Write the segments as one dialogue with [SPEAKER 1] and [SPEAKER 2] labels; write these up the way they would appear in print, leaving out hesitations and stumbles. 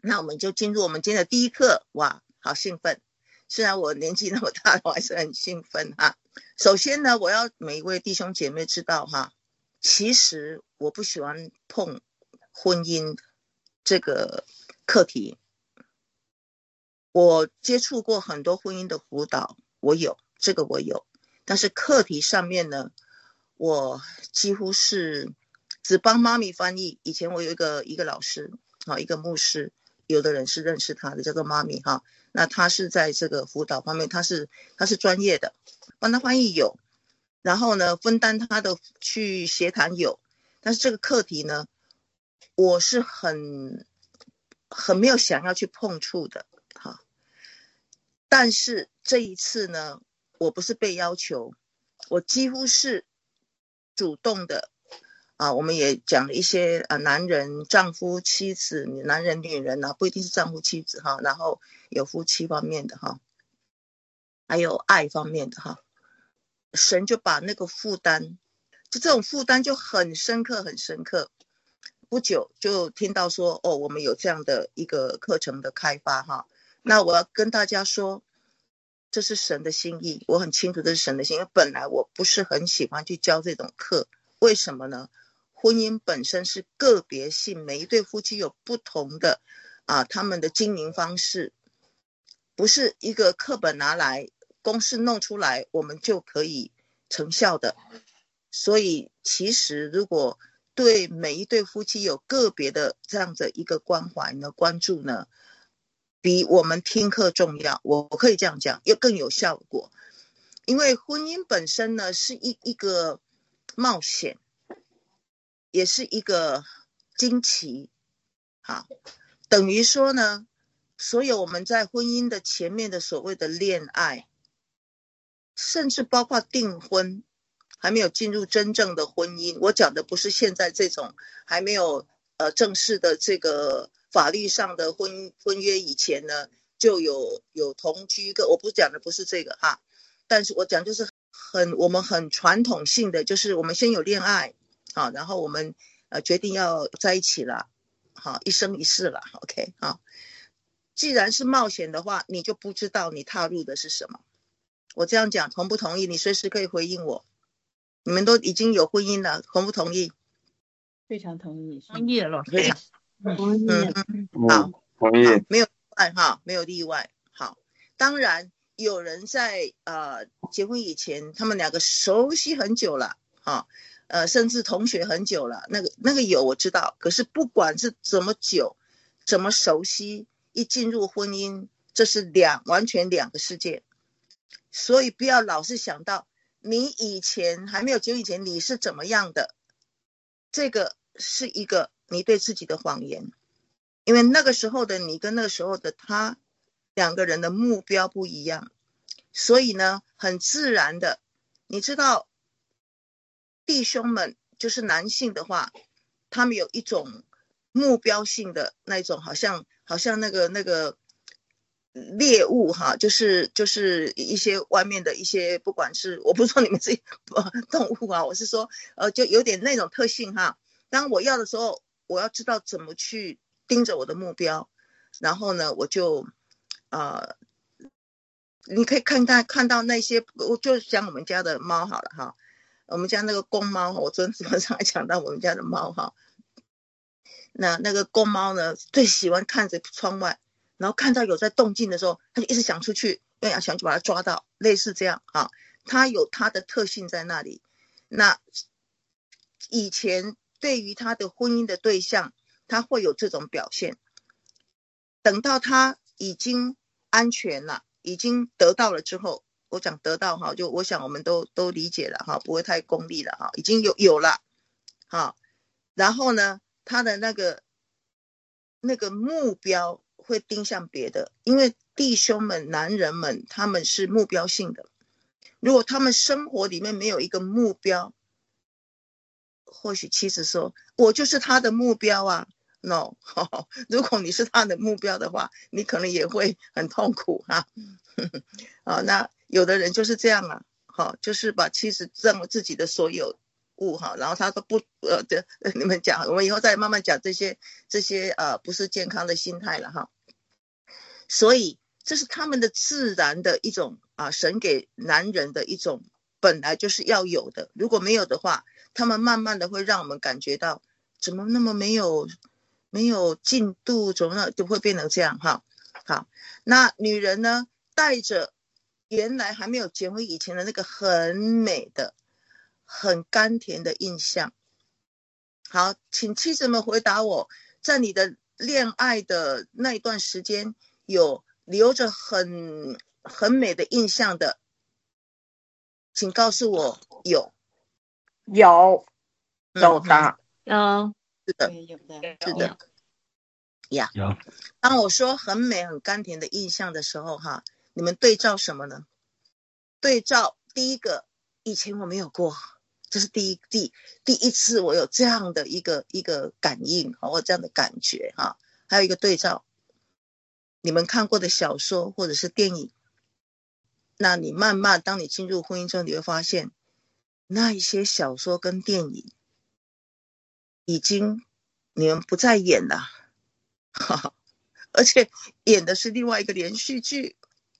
[SPEAKER 1] 那我们就进入我们今天的第一课。哇，好兴奋！虽然我年纪那么大，我还是很兴奋哈。首先呢，我要每一位弟兄姐妹知道哈，其实我不喜欢碰婚姻这个课题。我接触过很多婚姻的辅导，我有，但是课题上面呢，我几乎是只帮妈咪翻译。以前我有一个老师，一个牧师，有的人是认识他的，叫做妈咪哈。那他是在这个辅导方面，他是专业的，帮他翻译有，然后呢分担他的去协谈有，但是这个课题呢，我是很没有想要去碰触的哈。但是这一次呢，我不是被要求，我几乎是主动的我们也讲了一些男人、丈夫、妻子，男人、女人不一定是丈夫、妻子哈，然后有夫妻方面的哈，还有爱方面的哈。神就把那个负担，就这种负担就很深刻，很深刻。不久就听到说我们有这样的一个课程的开发哈。那我要跟大家说，这是神的心意，我很清楚这是神的心意。因为本来我不是很喜欢去教这种课，为什么呢？婚姻本身是个别性，每一对夫妻有不同的他们的经营方式，不是一个课本拿来公式弄出来我们就可以成效的。所以其实如果对每一对夫妻有个别的这样的一个关怀呢、关注呢，比我们听课重要，我可以这样讲，又更有效果。因为婚姻本身呢是一个冒险，也是一个惊奇。好，等于说呢，所有我们在婚姻的前面的所谓的恋爱，甚至包括订婚，还没有进入真正的婚姻，我讲的不是现在这种还没有正式的这个法律上的婚约以前呢，就有同居我不讲的不是这个哈，但是我讲就是我们很传统性的，就是我们先有恋爱然后我们决定要在一起了，一生一世了 OK 既然是冒险的话，你就不知道你踏入的是什么。我这样讲同不同意？你随时可以回应我。你们都已经有婚姻了，同不同意？
[SPEAKER 2] 非常同意。
[SPEAKER 3] 同意了，
[SPEAKER 1] 非常
[SPEAKER 2] 同意。
[SPEAKER 1] 好，
[SPEAKER 4] 同意。
[SPEAKER 1] 没有例外哈，没有例外。好，当然有人在结婚以前，他们两个熟悉很久了甚至同学很久了，那个有我知道。可是不管是怎么久，怎么熟悉，一进入婚姻，这是完全两个世界。所以不要老是想到你以前还没有结婚以前你是怎么样的，这个是一个你对自己的谎言。因为那个时候的你跟那个时候的他，两个人的目标不一样，所以呢很自然的，你知道弟兄们就是男性的话，他们有一种目标性的那种，好像那个猎物就是一些外面的一些，不管是我不是说你们自己动物我是说就有点那种特性当我要的时候，我要知道怎么去盯着我的目标，然后呢我就你可以看到那些，我就讲我们家的猫好了我们家那个公猫，我昨天晚上还讲到我们家的猫那个公猫呢最喜欢看着窗外，然后看到有在动静的时候，他就一直想出去，因为想去把它抓到，类似这样它有它的特性在那里。那以前对于他的婚姻的对象，他会有这种表现。等到他已经安全了，已经得到了之后，我讲得到就我想我们都理解了不会太功利了已经有了然后呢，他的那个目标会盯向别的，因为弟兄们、男人们他们是目标性的。如果他们生活里面没有一个目标，或许妻子说我就是他的目标No 如果你是他的目标的话，你可能也会很痛苦那有的人就是这样就是把妻子当自己的所有， 顾哈，然后他都不你们讲，我们以后再慢慢讲这些不是健康的心态了哈。所以这是他们的自然的一种神给男人的一种本来就是要有的，如果没有的话，他们慢慢的会让我们感觉到怎么那么没有进度，怎么就会变成这样哈。好，那女人呢，带着原来还没有结婚以前的那个很美的很甘甜的印象。好，请妻子们回答我，在你的恋爱的那一段时间有留着很美的印象的，请告诉我。有
[SPEAKER 2] 的，
[SPEAKER 1] 是的，
[SPEAKER 2] 有的，
[SPEAKER 1] 是的呀。当我说很美很甘甜的印象的时候哈，你们对照什么呢？对照第一个，以前我没有过，这是第一次我有这样的一个感应，我这样的感觉哈。还有一个对照你们看过的小说或者是电影，那你慢慢当你进入婚姻之后，你会发现那一些小说跟电影已经你们不再演了，而且演的是另外一个连续剧。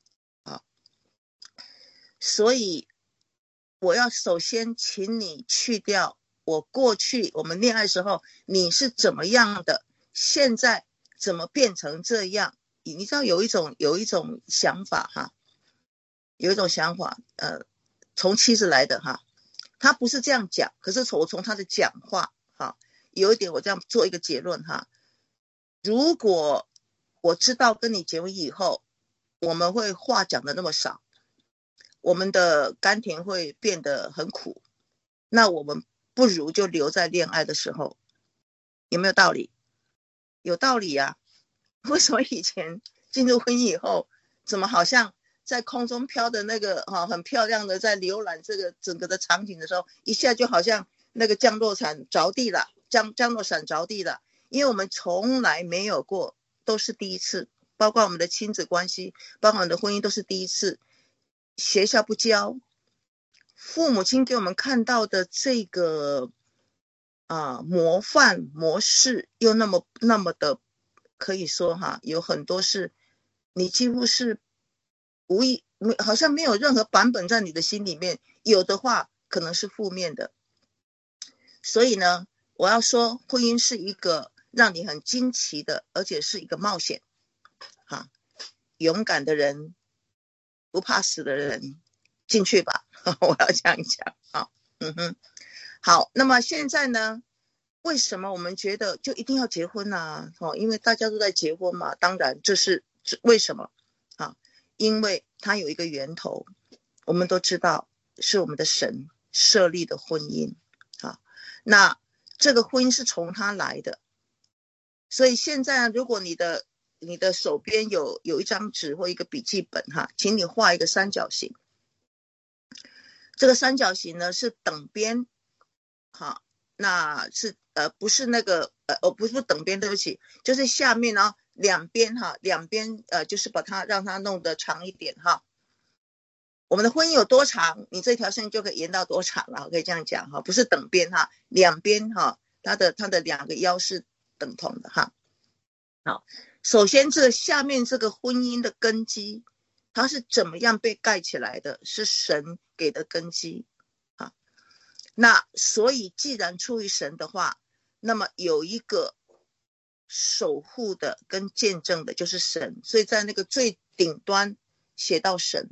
[SPEAKER 1] 所以我要首先请你去掉我过去我们恋爱时候你是怎么样的，现在怎么变成这样。你知道有一种想法哈，有一种想法从妻子来的哈，他不是这样讲，可是我从他的讲话哈，有一点我这样做一个结论哈。如果我知道跟你结婚以后我们会话讲的那么少，我们的甘甜会变得很苦，那我们不如就留在恋爱的时候。有没有道理？有道理啊。为什么以前进入婚姻以后，怎么好像在空中飘的那个很漂亮的在浏览这个整个的场景的时候，一下就好像那个降落伞着地了，降落伞着地了。因为我们从来没有过，都是第一次，包括我们的亲子关系，包括我们的婚姻都是第一次。学校不教，父母亲给我们看到的这个模范模式又那么的，可以说有很多是你几乎是无意，好像没有任何版本在你的心里面，有的话可能是负面的。所以呢，我要说婚姻是一个让你很惊奇的，而且是一个冒险勇敢的人，不怕死的人进去吧我要这样讲好，那么现在呢，为什么我们觉得就一定要结婚啊因为大家都在结婚嘛，当然这是为什么因为它有一个源头，我们都知道是我们的神设立的婚姻那这个婚姻是从他来的。所以现在如果你的手边有一张纸或一个笔记本请你画一个三角形。这个三角形呢是等边那是不是那个不是等边，对不起，就是下面两边就是把它让它弄得长一点我们的婚姻有多长，你这条线就可以延到多长了，可以这样讲不是等边两边它的两个腰是等同的好，首先这下面这个婚姻的根基，它是怎么样被盖起来的，是神给的根基那所以既然出于神的话，那么有一个守护的跟见证的就是神，所以在那个最顶端写到神。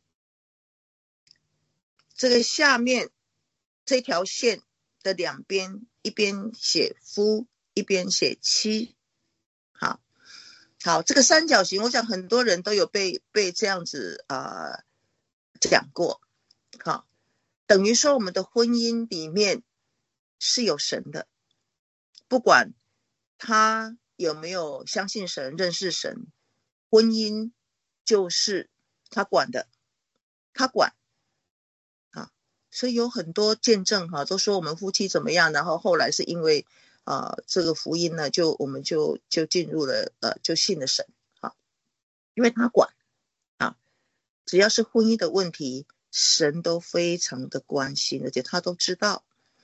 [SPEAKER 1] 这个下面这条线的两边，一边写夫，一边写妻好，这个三角形我想很多人都有被这样子讲过等于说我们的婚姻里面是有神的，不管他有没有相信神认识神，婚姻就是他管的，他管所以有很多见证都说我们夫妻怎么样，然后后来是因为这个福音呢，我们就进入了就信了神因为他管只要是婚姻的问题，神都非常的关心，而且他都知道。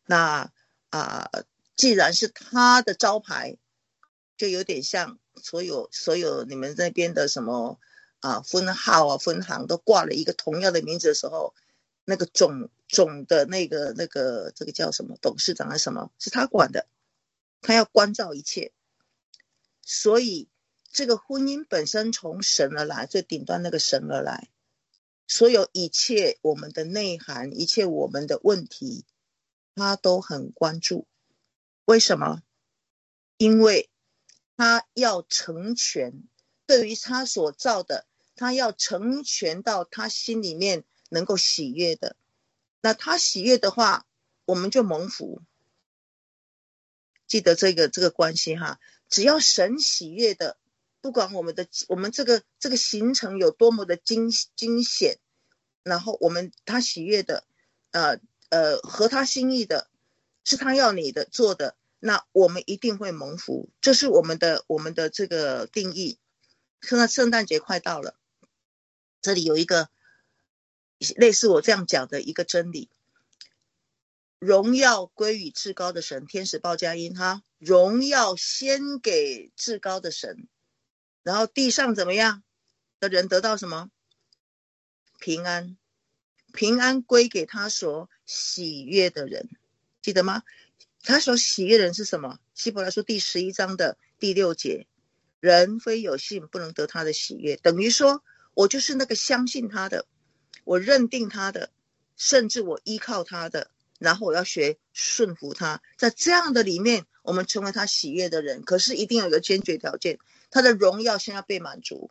[SPEAKER 1] 那既然是他的招牌，就有点像所有你们那边的什么分号分行都挂了一个同样的名字的时候，那个总的那个这个叫什么董事长还是什么，是他管的，他要关照一切。所以这个婚姻本身从神而来，最顶端那个神而来，所有一切我们的内涵，一切我们的问题，他都很关注。为什么？因为他要成全，对于他所造的，他要成全到他心里面能够喜悦的。那他喜悦的话，我们就蒙福。记得这个关系哈，只要神喜悦的，不管我们这个行程有多么的惊险，然后他喜悦的，合他心意的，是他要你的做的，那我们一定会蒙福。这是我们的这个定义。现在圣诞节快到了，这里有一个类似我这样讲的一个真理：荣耀归于至高的神，天使报佳音哈，荣耀先给至高的神，然后地上怎么样的人得到什么？平安，平安归给他所喜悦的人，记得吗？他所喜悦的人是什么？希伯来书第11章的第6节，人非有信不能得他的喜悦，等于说我就是那个相信他的，我认定他的，甚至我依靠他的，然后我要学顺服他，在这样的里面我们成为他喜悦的人。可是一定有一个先决条件，他的荣耀先要被满足。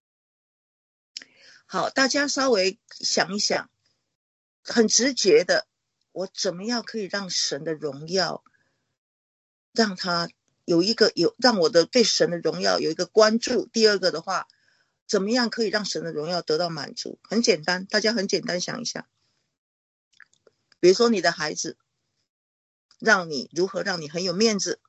[SPEAKER 1] 好，大家稍微想一想，很直觉的，我怎么样可以让神的荣耀，让他让我的对神的荣耀有一个关注。第二个的话，怎么样可以让神的荣耀得到满足？很简单，大家很简单想一下，比如说你的孩子如何让你很有面子，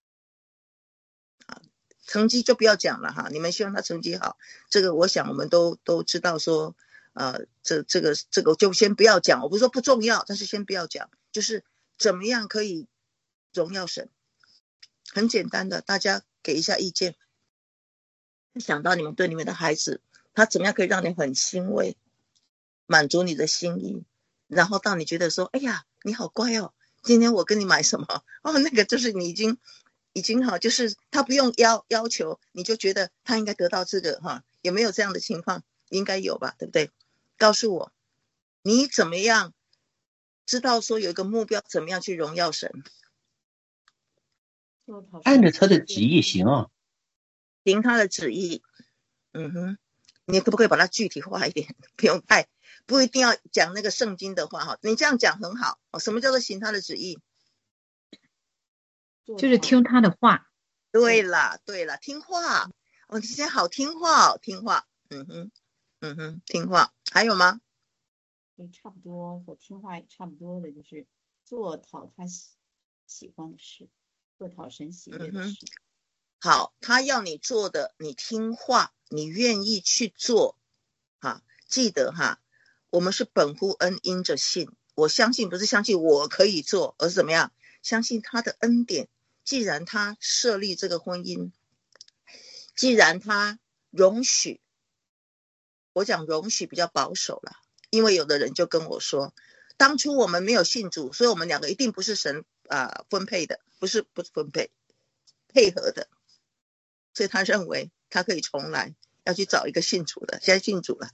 [SPEAKER 1] 成绩就不要讲了哈，你们希望他成绩好，这个我想我们都知道说，这个就先不要讲，我不是说不重要，但是先不要讲，就是怎么样可以荣耀神。很简单的，大家给一下意见。想到你们对你们的孩子，他怎么样可以让你很欣慰，满足你的心意，然后到你觉得说，哎呀，你好乖哦，今天我跟你买什么哦，那个就是你已经好，就是他不用要求，你就觉得他应该得到这个哈，有没有这样的情况？应该有吧，对不对？告诉我，你怎么样知道说有一个目标，怎么样去荣耀神？
[SPEAKER 3] 按着他的旨意行啊，
[SPEAKER 1] 行他的旨意。你可不可以把它具体化一点？不一定要讲那个圣经的话哈，你这样讲很好。什么叫做行他的旨意？
[SPEAKER 2] 就是听他的话。
[SPEAKER 1] 对了，听话。你今天好听话哦，听话。听话。还有吗？
[SPEAKER 2] 也差不多，我听话也差不多的，就是做讨他喜欢的事，做讨神喜悦的事。
[SPEAKER 1] 好，他要你做的，你听话，你愿意去做。记得哈，我们是本乎恩，因着信。我相信不是相信我可以做，而是怎么样？相信他的恩典。既然他设立这个婚姻，既然他容许，我讲容许比较保守了，因为有的人就跟我说，当初我们没有信主，所以我们两个一定不是神分配的，不是分配，配合的，所以他认为他可以重来，要去找一个信主的，现在信主了。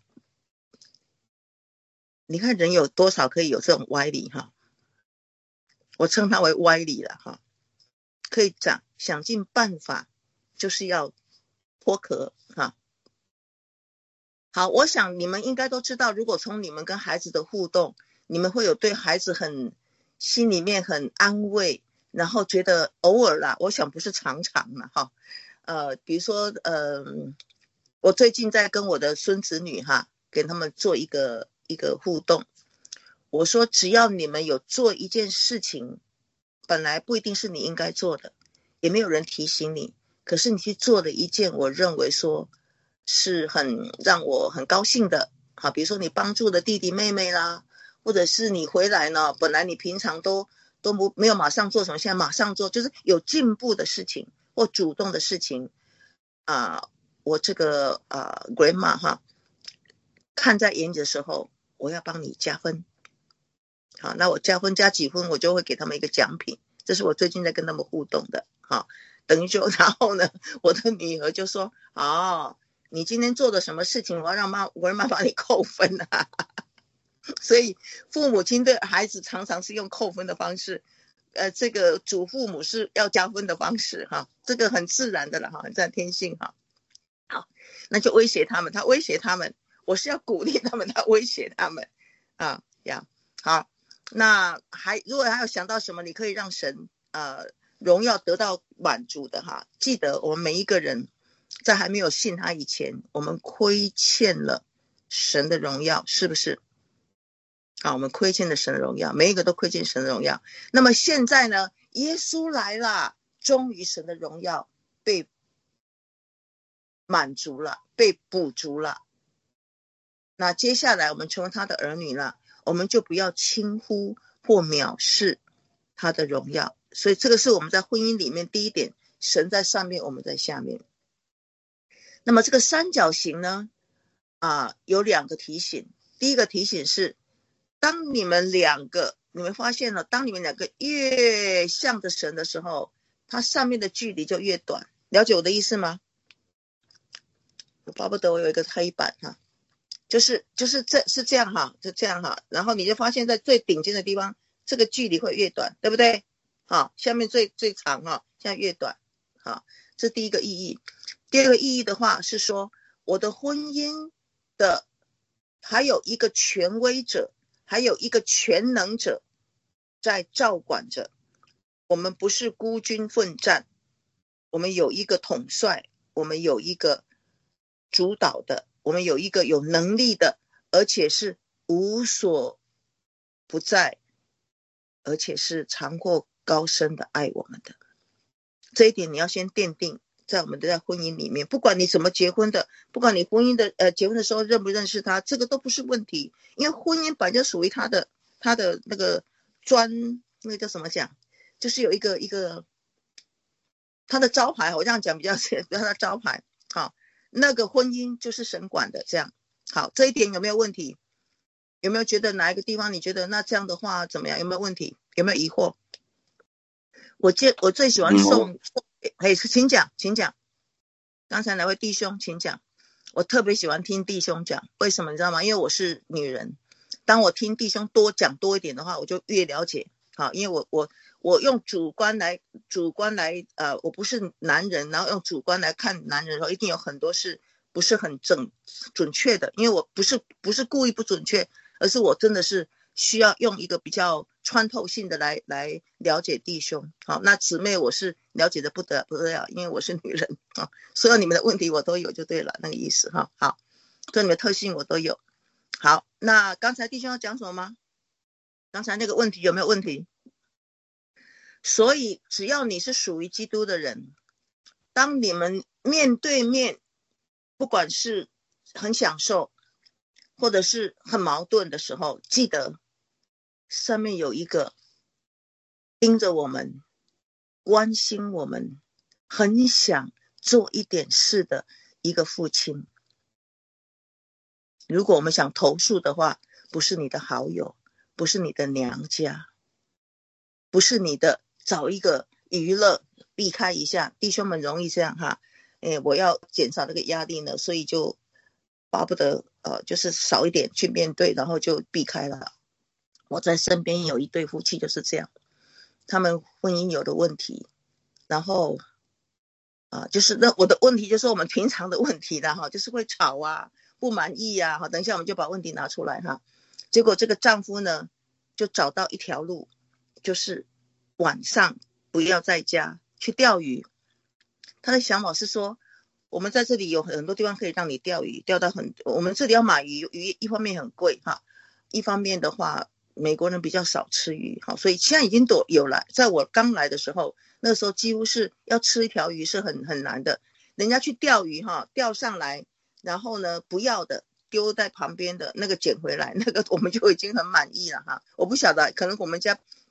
[SPEAKER 1] 你看人有多少可以有这种歪理哈？我称它为歪理了哈。可以想尽办法，就是要脱壳哈。好，我想你们应该都知道，如果从你们跟孩子的互动，你们会有对孩子心里面很安慰，然后觉得偶尔啦，我想不是常常啦哈。比如说我最近在跟我的孙子女哈，跟他们做一个互动。我说只要你们有做一件事情，本来不一定是你应该做的，也没有人提醒你，可是你去做了一件我认为说是让我很高兴的。比如说你帮助的弟弟妹妹啦，或者是你回来呢，本来你平常都都没有马上做什么，现在马上做，就是有进步的事情或主动的事情我这个grandma 哈，看在眼里的时候，我要帮你加分。好，那我加分加几分，我就会给他们一个奖品，这是我最近在跟他们互动的。好，等于就然后呢，我的女儿就说你今天做的什么事情，我要让grandma帮你扣分啊。所以父母亲对孩子常常是用扣分的方式，这个祖父母是要加分的方式哈，这个很自然的了哈，很自然天性哈。好，那就威胁他们，他威胁他们，我是要鼓励他们，他威胁他们好，那如果还有想到什么，你可以让神荣耀得到满足的哈，记得我们每一个人在还没有信他以前，我们亏欠了神的荣耀，是不是？我们亏欠了神的荣耀，每一个都亏欠神的荣耀。那么现在呢，耶稣来了，终于神的荣耀被满足了，被补足了。那接下来我们成为他的儿女了，我们就不要轻忽或藐视他的荣耀。所以这个是我们在婚姻里面第一点，神在上面，我们在下面。那么这个三角形呢有两个提醒。第一个提醒是，当你们发现了，当你们两个越向着神的时候，它上面的距离就越短。了解我的意思吗？我巴不得我有一个黑板就是这样哈，就这样哈。然后你就发现在最顶尖的地方，这个距离会越短，对不对？下面最长现在越短。这第一个意义。第二个意义的话是说，我的婚姻的还有一个权威者，还有一个全能者在照管着。我们不是孤军奋战，我们有一个统帅，我们有一个主导的，我们有一个有能力的，而且是无所不在，而且是长阔高深的爱我们的。这一点你要先奠定在我们的婚姻里面。不管你怎么结婚的，不管你婚姻的结婚的时候认不认识他，这个都不是问题。因为婚姻本来就属于他的那个那个叫什么讲，就是有一个他的招牌，我这样讲比较他的招牌。好，那个婚姻就是神管的，这样。好，这一点有没有问题？有没有觉得哪一个地方你觉得那这样的话怎么样？有没有问题？有没有疑惑？我最喜欢请讲。刚才哪位弟兄请讲。我特别喜欢听弟兄讲，为什么你知道吗？因为我是女人，当我听弟兄多讲多一点的话，我就越了解。好，因为我用主观来我不是男人，然后用主观来看男人的时候，一定有很多是不是很准确的。因为我不是故意不准确，而是我真的是需要用一个比较穿透性的来了解弟兄。好，那姊妹我是了解的不得了，因为我是女人所有你们的问题我都有就对了，那个意思好，所以你们的特性我都有。好，那刚才弟兄要讲什么吗？刚才那个问题有没有问题？所以只要你是属于基督的人，当你们面对面，不管是很享受或者是很矛盾的时候，记得上面有一个盯着我们，关心我们，很想做一点事的一个父亲。如果我们想投诉的话，不是你的好友，不是你的娘家，不是你的找一个娱乐避开一下。弟兄们容易这样我要减少那个压力呢，所以就巴不得就是少一点去面对，然后就避开了。我在身边有一对夫妻就是这样，他们婚姻有的问题，然后就是那我的问题就是我们平常的问题啦就是会吵不满意等一下我们就把问题拿出来结果这个丈夫呢就找到一条路，就是晚上不要在家，去钓鱼。他的想法是说，我们在这里有很多地方可以让你钓鱼，钓到我们这里要买鱼一方面很贵一方面的话美国人比较少吃鱼所以现在已经有了。在我刚来的时候，那个时候几乎是要吃一条鱼是很难的。人家去钓鱼钓上来，然后呢不要的丢在旁边的那个捡回来，那个我们就已经很满意了我不晓得，可能我们家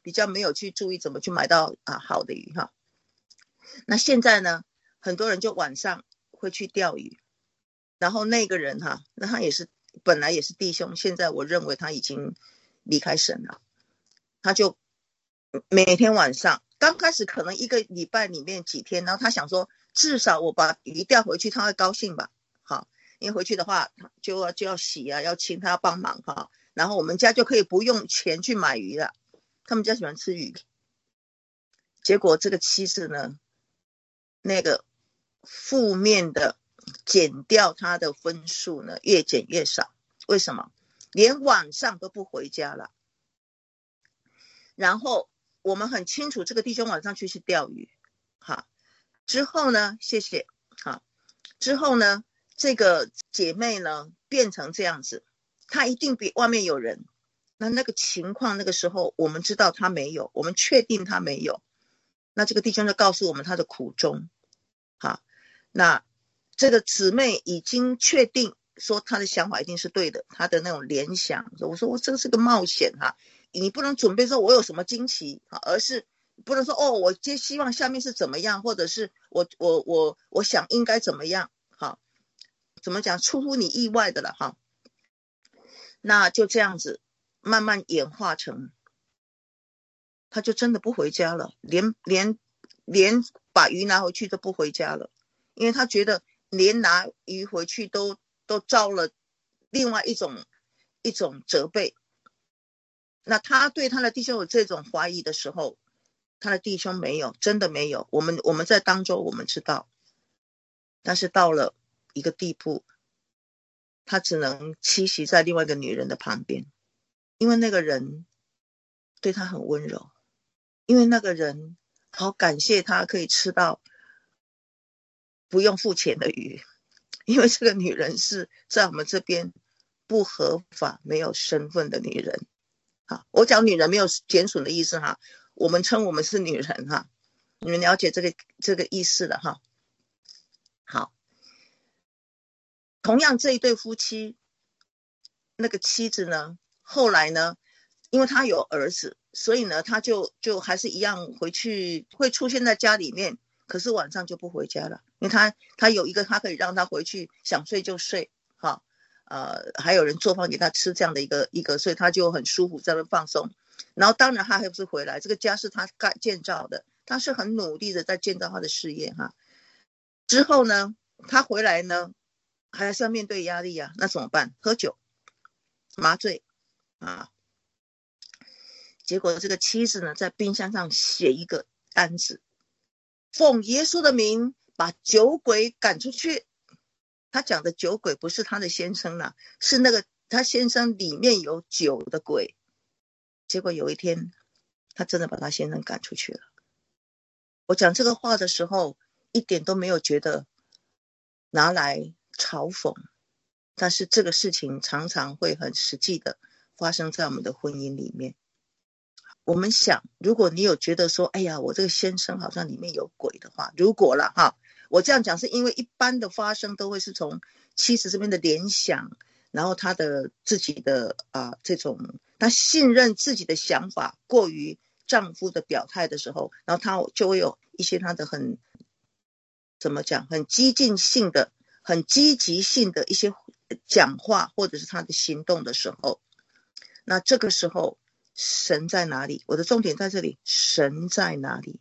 [SPEAKER 1] 比较没有去注意怎么去买到好的鱼哈。那现在呢，很多人就晚上会去钓鱼，然后那个人哈，那他也是本来也是弟兄，现在我认为他已经离开神了，他就每天晚上，刚开始可能一个礼拜里面几天，然后他想说至少我把鱼钓回去他会高兴吧，好，因为回去的话就要洗啊，要清，他要帮忙哈，然后我们家就可以不用钱去买鱼了，他们家喜欢吃鱼。结果这个妻子呢，那个负面的减掉他的分数呢越减越少，为什么？连晚上都不回家了。然后我们很清楚这个弟兄晚上去钓鱼，好，之后呢，谢谢，好，之后呢，这个姐妹呢变成这样子，她一定比外面有人。那个情况，那个时候我们知道她没有，我们确定她没有。那这个弟兄就告诉我们他的苦衷，好，那这个姊妹已经确定说他的想法一定是对的，他的那种联想，我说我这是个冒险哈，你不能准备说我有什么惊奇，而是不能说我接希望下面是怎么样，或者是我想应该怎么样，好，怎么讲出乎你意外的了哈。那就这样子慢慢演化成他就真的不回家了，连把鱼拿回去都不回家了，因为他觉得连拿鱼回去都招了另外一种责备。那他对他的弟兄有这种怀疑的时候，他的弟兄没有，真的没有，我们在当中我们知道，但是到了一个地步，他只能栖息在另外一个女人的旁边，因为那个人对他很温柔，因为那个人好感谢他可以吃到不用付钱的鱼，因为这个女人是在我们这边不合法没有身份的女人。好，我讲女人没有减损的意思哈，我们称我们是女人哈，你们了解这个意思了哈。好，同样这一对夫妻，那个妻子呢，后来呢，因为他有儿子，所以呢，他就还是一样回去，会出现在家里面，可是晚上就不回家了，因为他有一个他可以让他回去想睡就睡，哈，还有人做饭给他吃这样的一个，所以他就很舒服在那放松。然后当然他还不是回来，这个家是他建造的，他是很努力的在建造他的事业哈。之后呢，他回来呢，还是要面对压力啊，那怎么办？喝酒麻醉啊。结果这个妻子呢，在冰箱上写一个单子，奉耶稣的名把酒鬼赶出去。他讲的酒鬼不是他的先生啦，是那个他先生里面有酒的鬼。结果有一天他真的把他先生赶出去了。我讲这个话的时候一点都没有觉得拿来嘲讽，但是这个事情常常会很实际的发生在我们的婚姻里面。我们想，如果你有觉得说，哎呀，我这个先生好像里面有鬼的话，如果啦哈，我这样讲是因为一般的发生都会是从妻子这边的联想，然后他的自己的这种他信任自己的想法过于丈夫的表态的时候，然后他就会有一些他的很怎么讲，很激进性的、很积极性的一些讲话或者是他的行动的时候，那这个时候神在哪里？我的重点在这里，神在哪里？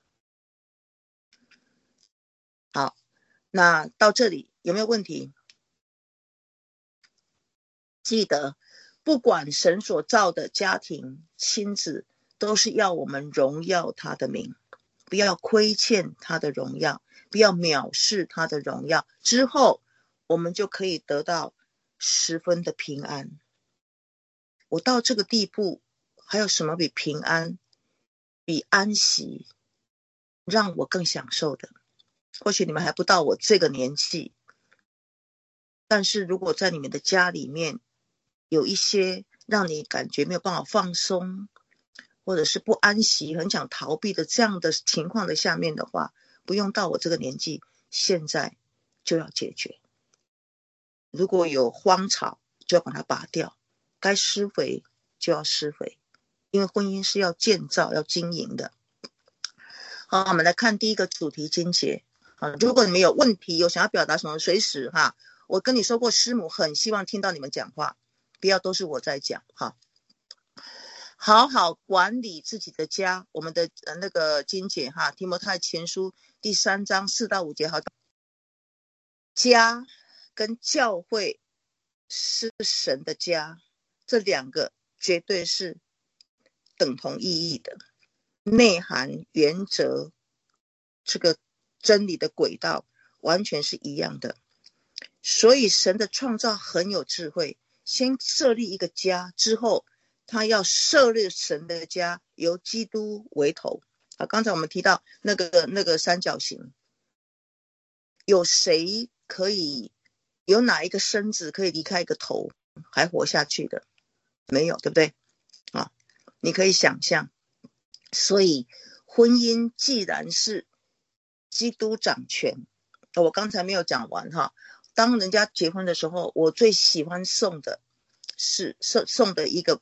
[SPEAKER 1] 好，那到这里有没有问题？记得，不管神所造的家庭、亲子，都是要我们荣耀他的名，不要亏欠他的荣耀，不要藐视他的荣耀，之后我们就可以得到十分的平安。我到这个地步，还有什么比平安、比安息让我更享受的？或许你们还不到我这个年纪，但是如果在你们的家里面有一些让你感觉没有办法放松，或者是不安息、很想逃避的这样的情况的下面的话，不用到我这个年纪，现在就要解决。如果有荒草，就要把它拔掉，该施肥就要施肥， 因为婚姻是要建造、要经营的。好，我们来看第一个主题经节。如果你们有问题，有想要表达什么，随时哈。我跟你说过，师母很希望听到你们讲话，不要都是我在讲哈。好好管理自己的家，我们的那个经节哈，提摩太前书第3章4到5节。好，家跟教会是神的家，这两个绝对是等同意义的，内涵、原则，这个真理的轨道完全是一样的。所以神的创造很有智慧，先设立一个家之后，他要设立神的家，由基督为头。刚才我们提到那个三角形，有谁可以，有哪一个身子可以离开一个头还活下去的？没有，对不对？你可以想象。所以婚姻既然是基督掌权，我刚才没有讲完哈。当人家结婚的时候，我最喜欢送的是送的一个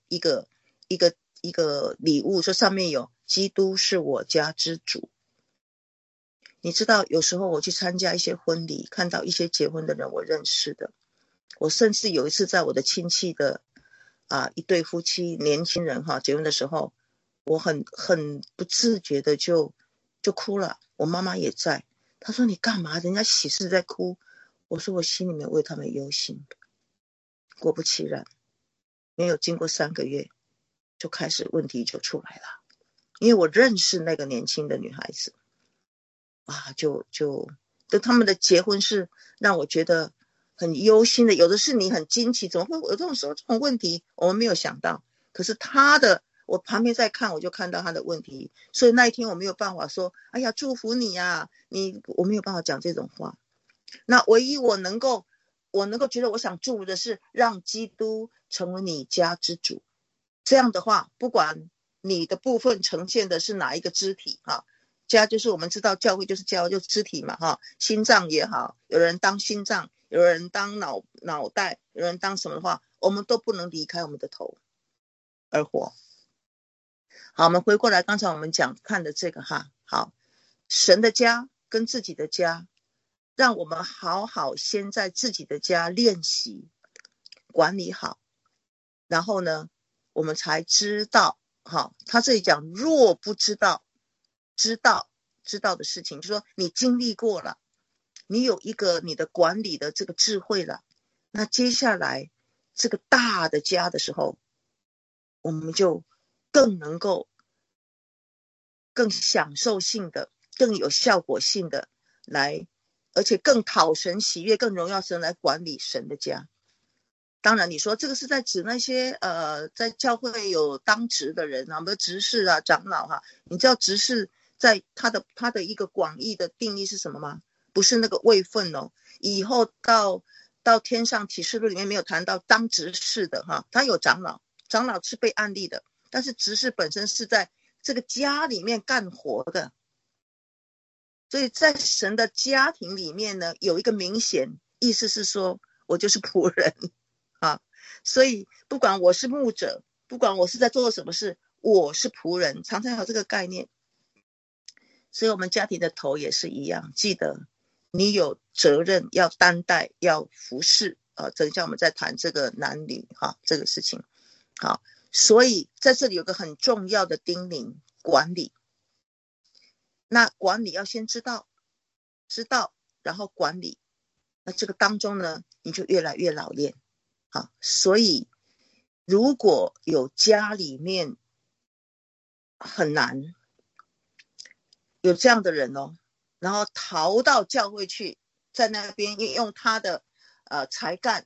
[SPEAKER 1] 礼物，说上面有基督是我家之主。你知道有时候我去参加一些婚礼，看到一些结婚的人我认识的，我甚至有一次在我的亲戚的一对夫妻年轻人结婚的时候，我很不自觉的就哭了。我妈妈也在，她说你干嘛？人家喜事在哭。我说我心里面为他们忧心。果不其然，没有经过3个月，就开始问题就出来了。因为我认识那个年轻的女孩子，就他们的结婚是让我觉得很忧心的。有的是你很惊奇，怎么会有这种问题？我们没有想到。可是我旁边在看，我就看到他的问题。所以那一天我没有办法说，哎呀，祝福你啊，我没有办法讲这种话。那唯一我能够觉得我想祝福的是，让基督成为你家之主。这样的话，不管你的部分呈现的是哪一个肢体家就是我们知道教会就是肢体嘛心脏也好，有人当心脏，有人当脑袋，有人当什么的话，我们都不能离开我们的头而活。好，我们回过来，刚才我们看的这个好，神的家跟自己的家，让我们好好先在自己的家练习管理好，然后呢我们才知道他这里讲若不知道的事情，就是说你经历过了，你有一个你的管理的这个智慧了，那接下来这个大的家的时候，我们就更能够更享受性的，更有效果性的来，而且更讨神喜悦，更荣耀神来管理神的家。当然你说这个是在指那些在教会有当职的人比如执事长老你知道执事在他的一个广义的定义是什么吗？不是那个位分以后到天上启示录里面没有谈到当执事的他有长老是被案例的，但是执事本身是在这个家里面干活的。所以在神的家庭里面呢，有一个明显意思是说，我就是仆人所以不管我是牧者，不管我是在做什么事，我是仆人，常常有这个概念。所以我们家庭的头也是一样，记得你有责任要担待，要服侍等一下我们再谈这个男女这个事情。好，所以在这里有个很重要的叮咛，管理。那管理要先知道，然后管理。那这个当中呢，你就越来越老练。所以如果有家里面很难有这样的人然后逃到教会去，在那边用他的才干，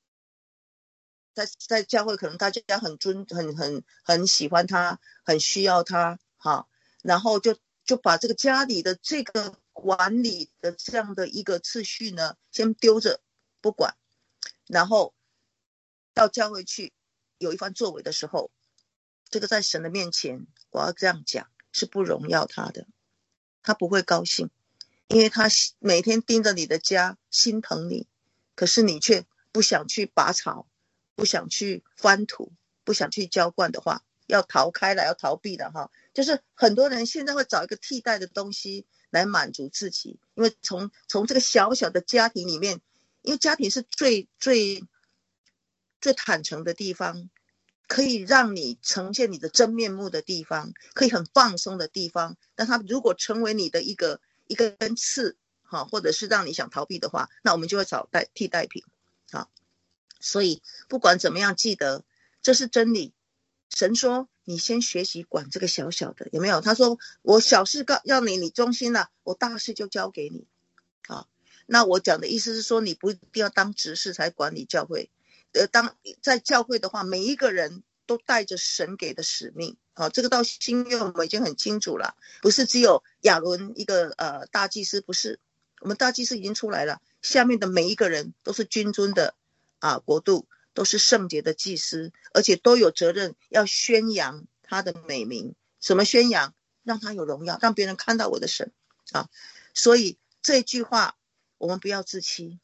[SPEAKER 1] 在教会可能大家很喜欢他，很需要他然后就把这个家里的这个管理的这样的一个次序呢先丢着不管，然后到教会去有一番作为的时候，这个在神的面前，我要这样讲，是不荣耀他的，他不会高兴，因为他每天盯着你的家，心疼你，可是你却不想去拔草，不想去翻土，不想去浇灌的话， 要逃开了，要逃避的哈。就是很多人现在会找一个替代的东西来满足自己，因为从这个小小的家庭里面，因为家庭是最坦诚的地方，可以让你呈现你的真面目的地方，可以很放松的地方。但它如果成为你的一根刺，或者是让你想逃避的话，那我们就会找替代品。所以不管怎么样，记得这是真理。神说你先学习管这个小小的，有没有？他说我小事要你忠心了，我大事就交给你。那我讲的意思是说，你不一定要当执事才管理教会。当在教会的话，每一个人都带着神给的使命。这个到新约我们已经很清楚了，不是只有亚伦一个大祭司，不是，我们大祭司已经出来了，下面的每一个人都是君尊的国度，都是圣洁的祭司，而且都有责任要宣扬他的美名。什么宣扬？让他有荣耀，让别人看到我的神所以这句话我们不要自欺。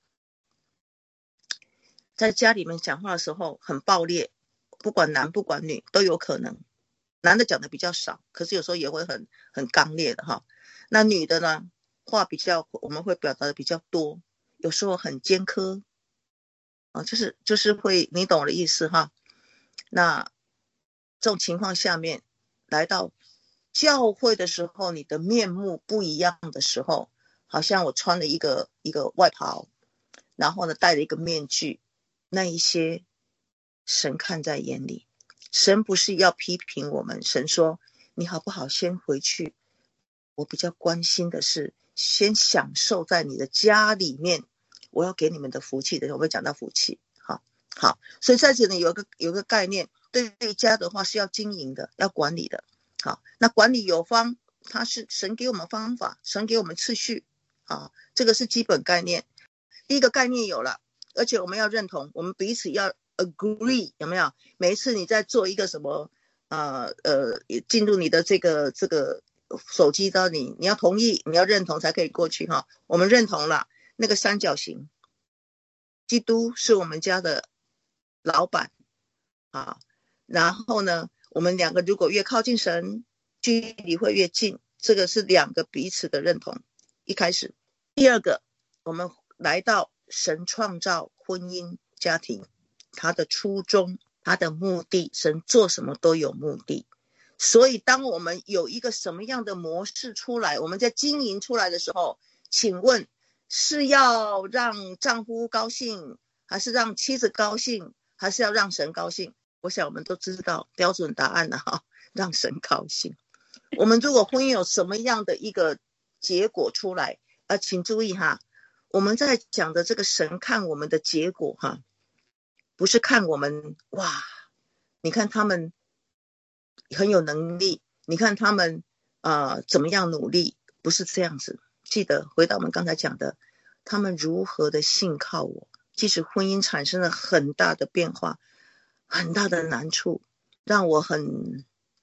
[SPEAKER 1] 在家里面讲话的时候很暴烈，不管男不管女都有可能。男的讲的比较少，可是有时候也会很刚烈的那女的呢，话我们会表达的比较多，有时候很尖刻就是会，你懂我的意思那这种情况下面，来到教会的时候，你的面目不一样的时候，好像我穿了一个外袍，然后呢戴了一个面具，那一些神看在眼里。神不是要批评我们，神说你好不好先回去，我比较关心的是先享受在你的家里面我要给你们的福气的。我会讲到福气。好，所以在这里有个概念，对于家的话是要经营的，要管理的。好，那管理有方，它是神给我们方法，神给我们次序这个是基本概念。第一个概念有了，而且我们要认同，我们彼此要 agree， 有没有？每一次你在做一个什么进入你的这个手机的，你要同意，你要认同才可以过去我们认同了那个三角形，基督是我们家的老板然后呢我们两个如果越靠近神，距离会越近，这个是两个彼此的认同。一开始，第二个，我们来到神创造婚姻家庭，他的初衷，他的目的，神做什么都有目的。所以当我们有一个什么样的模式出来，我们在经营出来的时候，请问是要让丈夫高兴，还是让妻子高兴，还是要让神高兴？我想我们都知道标准答案了让神高兴。我们如果婚姻有什么样的一个结果出来请注意我们在讲的这个神看我们的结果不是看我们哇，你看他们很有能力，你看他们怎么样努力，不是这样子。记得回到我们刚才讲的，他们如何的信靠我，即使婚姻产生了很大的变化，很大的难处，让我很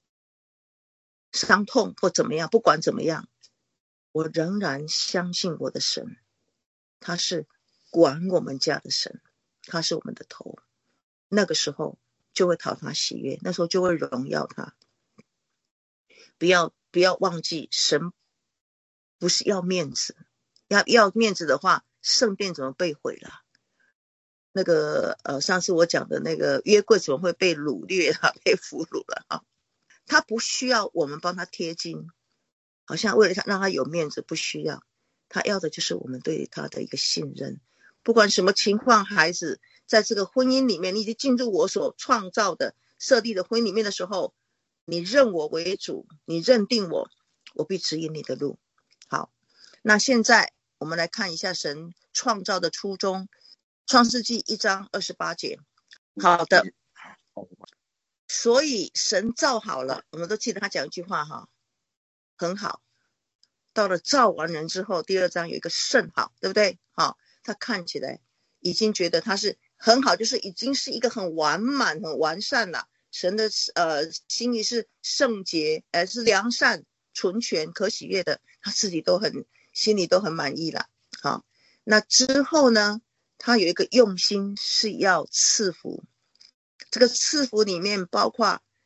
[SPEAKER 1] 伤痛或怎么样，不管怎么样，我仍然相信我的神，他是管我们家的神，他是我们的头。那个时候就会讨他喜悦，那时候就会荣耀他。不要忘记，神不是要面子，要面子的话，圣殿怎么被毁了？那个上次我讲的那个约柜怎么会被掳掠被俘虏了他不需要我们帮他贴金，好像为了让他有面子，不需要。他要的就是我们对他的一个信任。不管什么情况，孩子在这个婚姻里面，你已经进入我所创造的设立的婚姻里面的时候，你认我为主，你认定我，我必指引你的路。好，那现在我们来看一下神创造的初衷，创世纪1章28节。好的，所以神造好了，我们都记得他讲一句话很好。到了造完人之后，第2章有一个甚好，对不对？他看起来已经觉得他是很好，就是已经是一个很完满很完善了。神的心意是圣洁，是良善纯全可喜悦的，他自己心里都很满意了。那之后呢，他有一个用心是要赐福，这个赐福里面包括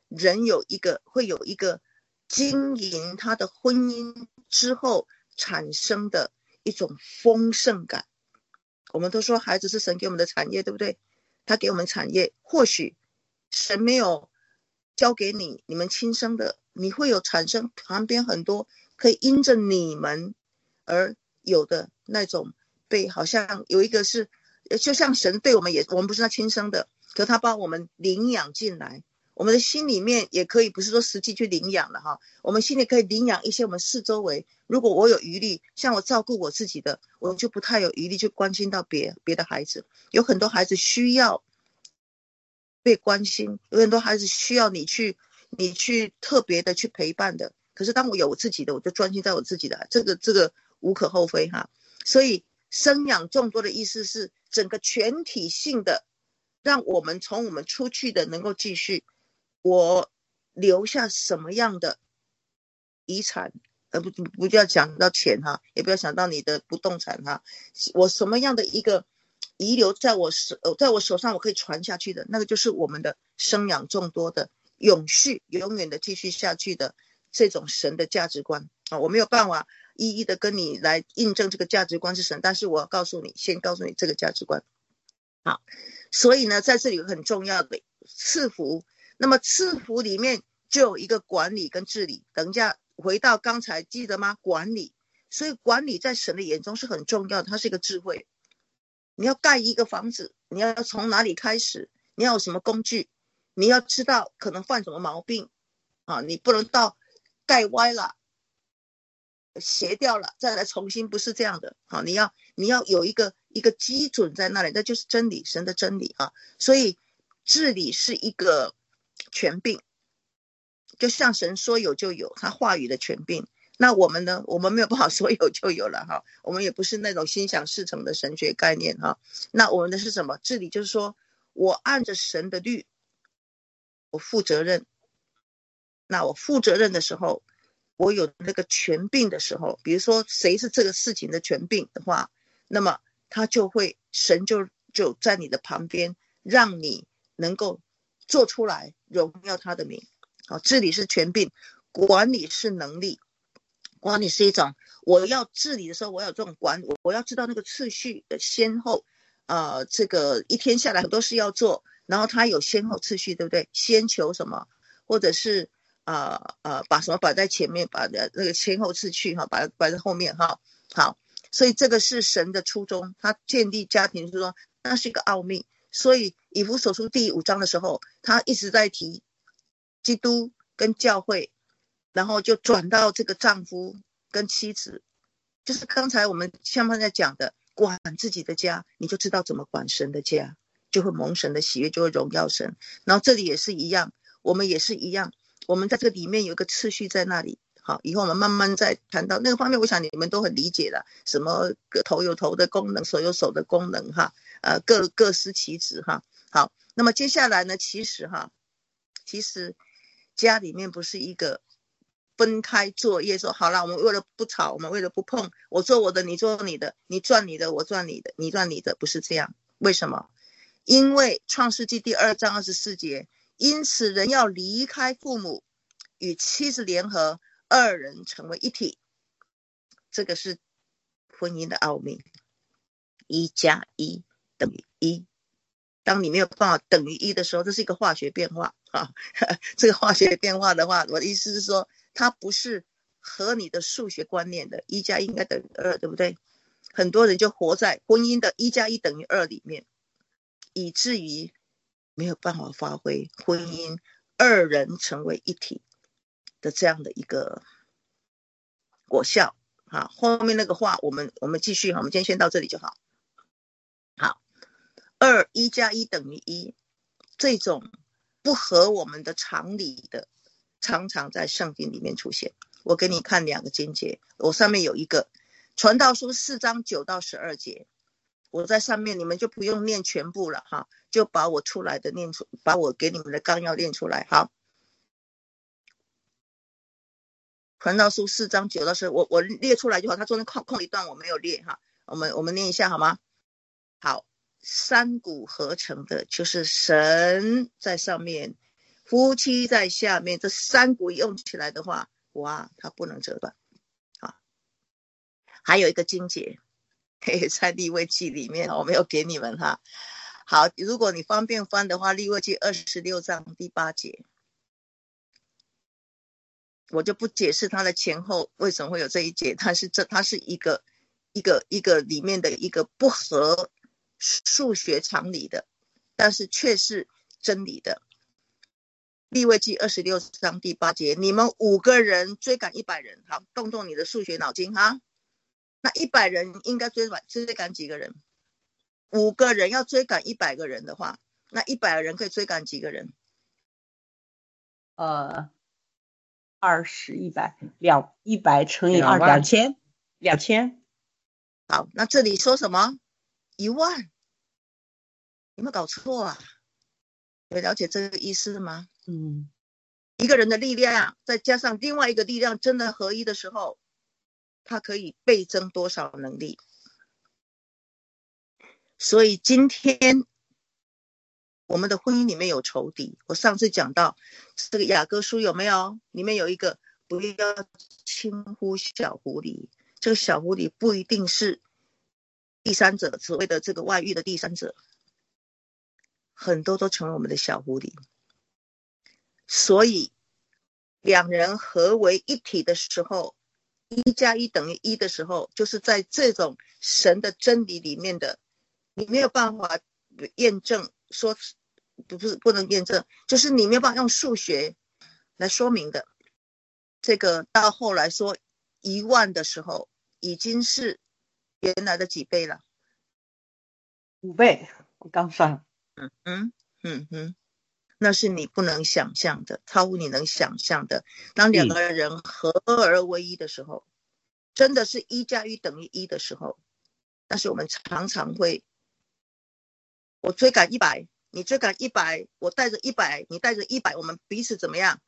[SPEAKER 1] 人会有一个经营他的婚姻之后产生的一种丰盛感。我们都说孩子是神给我们的产业，对不对？他给我们产业，或许神没有交给你们亲生的，你会有产生旁边很多可以因着你们而有的那种被，好像有一个是就像神对我们我们不是他亲生的，可他把我们领养进来，我们的心里面也可以不是说实际去领养了哈，我们心里可以领养一些我们四周围，如果我有余力，像我照顾我自己的，我就不太有余力去关心到别的孩子。有很多孩子需要被关心，有很多孩子需要你去特别的去陪伴的。可是当我有我自己的，我就专心在我自己的，这个无可厚非哈。所以生养众多的意思是整个全体性的，让我们从我们出去的能够继续，我留下什么样的遗产，不要讲到钱哈，也不要想到你的不动产哈，我什么样的一个遗留在我手上，我可以传下去的，那个就是我们的生养众多的永续永远的继续下去的这种神的价值观啊。我没有办法一一的跟你来印证这个价值观是神，但是我要先告诉你这个价值观。好，所以呢，在这里有很重要的赐福，那么赐福里面就有一个管理跟治理。等一下回到刚才记得吗？管理，所以管理在神的眼中是很重要的，它是一个智慧。你要盖一个房子，你要从哪里开始？你要有什么工具？你要知道可能犯什么毛病啊？你不能到盖歪了、斜掉了再来重新，不是这样的。好，你要有一个基准在那里，那就是真理，神的真理啊。所以治理是一个权柄，就像神说有就有，他话语的权柄。那我们呢？我们没有办法说有就有了哈，我们也不是那种心想事成的神学概念哈。那我们的是什么？治理就是说我按着神的律，我负责任。那我负责任的时候，我有那个权柄的时候，比如说谁是这个事情的权柄的话，那么他就会神就在你的旁边，让你能够做出来，荣耀他的名。好，治理是权柄，管理是能力。管理是一种，我要治理的时候，我要有这种管理，我要知道那个次序的先后。这个一天下来很多事要做，然后它有先后次序，对不对？先求什么，或者是把什么摆在前面，把那个先后次序哈，把它摆在后面哈。好，所以这个是神的初衷，他建立家庭初衷，那是一个奥秘。所以以弗所书第5章的时候，他一直在提基督跟教会，然后就转到这个丈夫跟妻子，就是刚才我们像刚才讲的，管自己的家，你就知道怎么管神的家，就会蒙神的喜悦，就会荣耀神。然后这里也是一样，我们也是一样，我们在这里面有一个次序在那里。好，以后我们慢慢再谈到那个方面，我想你们都很理解了，什么头有头的功能，手有手的功能哈，各司其职哈。好，那么接下来呢，其实家里面不是一个分开作业，说好了，我们为了不吵，我们为了不碰，我做我的，你做你的，你赚你的，我赚你的，你赚你的，不是这样。为什么？因为创世纪第2章24节，因此人要离开父母，与妻子联合，二人成为一体。这个是婚姻的奥秘，1+1等于1。当你没有办法等于1的时候，这是一个化学变化啊。这个化学变化的话，我的意思是说，它不是和你的数学观念的1+1应该等于2，对不对？很多人就活在婚姻的1+1等于2里面，以至于没有办法发挥婚姻二人成为一体的这样的一个果效啊。后面那个话我们继续，我们今天先到这里就好。好，1+1等于1，这种不合我们的常理的，常常在圣经里面出现。我给你看2个经节，我上面有一个传道书4章9到12节，我在上面，你们就不用念全部了哈，就把我出来的念出，把我给你们的纲要念出来。好，传道书4章9到12，我列出来就好，他中间空一段我没有列哈，我们念一下好吗？好，三股合成的，就是神在上面夫妻在下面，这三股用起来的话，哇，它不能折断啊。还有一个经节，在利未记里面，我没有给你们哈。好，如果你方便翻的话，利未记26章第8节，我就不解释它的前后为什么会有这一节，但是它是一个里面的一个不合数学常理的，但是却是真理的。利未记26章第8节，你们5个人追赶100人，好，动动你的数学脑筋哈。那100人应该追赶几个人？5个人要追赶100个人的话，那100个人可以追赶几个人
[SPEAKER 4] ？20、100乘以2，2000。
[SPEAKER 1] 好，那这里说什么？10000，有没有搞错啊？有了解这个意思吗？一个人的力量再加上另外一个力量真的合一的时候，它可以倍增多少能力？所以今天我们的婚姻里面有仇敌，我上次讲到这个雅各书有没有？里面有一个不要轻忽小狐狸，这个小狐狸不一定是第三者，所谓的这个外遇的第三者，很多都成为我们的小狐狸。所以两人合为一体的时候，1+1等于1的时候，就是在这种神的真理里面的，你没有办法验证说，不能验证，就是你没有办法用数学来说明的。这个到后来说10000的时候，已经是原来的几倍了
[SPEAKER 4] ？5倍，我刚算了。
[SPEAKER 1] 那是你不能想象的，超乎你能想象的。当两个人合而为一的时候，真的是1+1等于1的时候，但是我们常常会，我追赶100，你追赶100，我带着100，你带着100，我们彼此怎么样？